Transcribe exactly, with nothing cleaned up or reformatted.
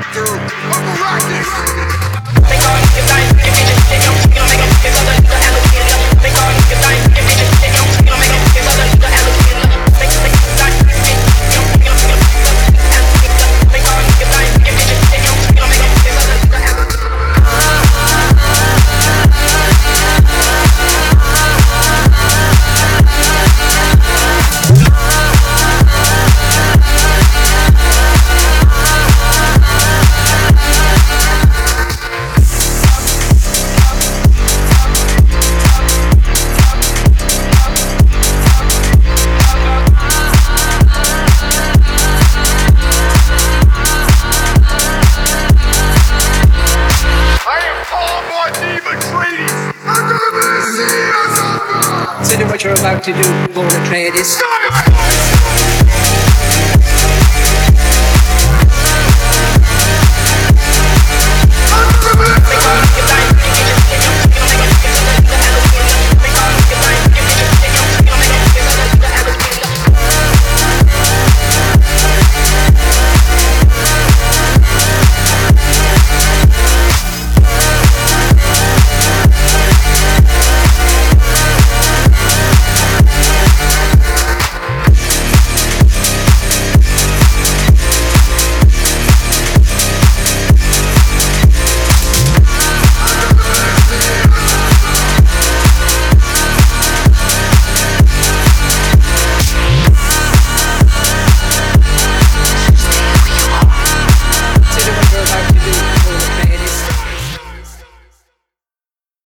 through. I'ma rock this. Make all your time, give me this shit, you know, make it feel like the alligator. Make all your time, give me this shit, you know, make it feel like the alligator. Make make time, give me, you know, make it make all your time, give me this shit, you know, make it feel like the alligator. Consider what you're about to do, born a trade is.